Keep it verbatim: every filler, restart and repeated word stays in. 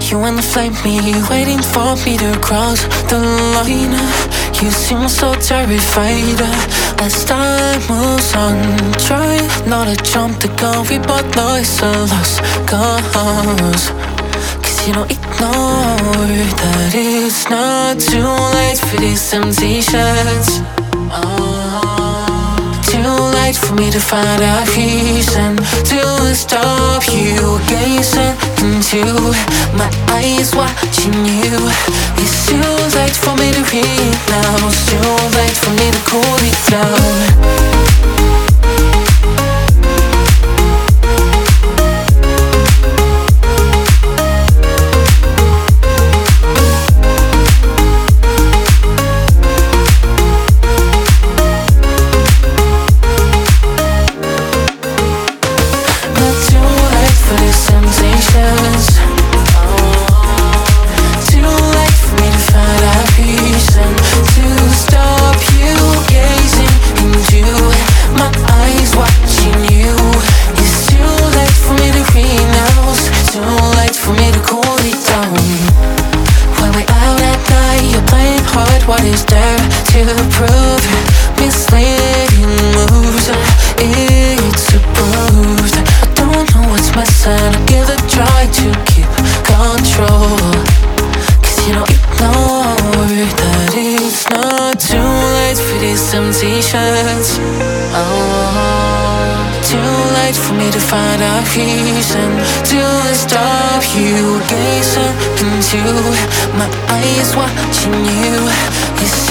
You wanna flame me, waiting for me to cross the line. You seem so terrified as time moves on. Try not to jump the gun, we both know it's a lost cause. Cause you don't ignore that it's not too late for these temptations. Oh, too late for me to find a reason to stop you gazing into my eyes, watching you. It's too late for me to read now. It's too late for me to cool it down. What is there to prove? Misleading moves, it's approved. I don't know what's missing, I give it a try to keep control. Cause you don't ignore that it's not too late for these temptations. Oh, too late for me to find a reason to stop you gazing into my eyes, watching you. It's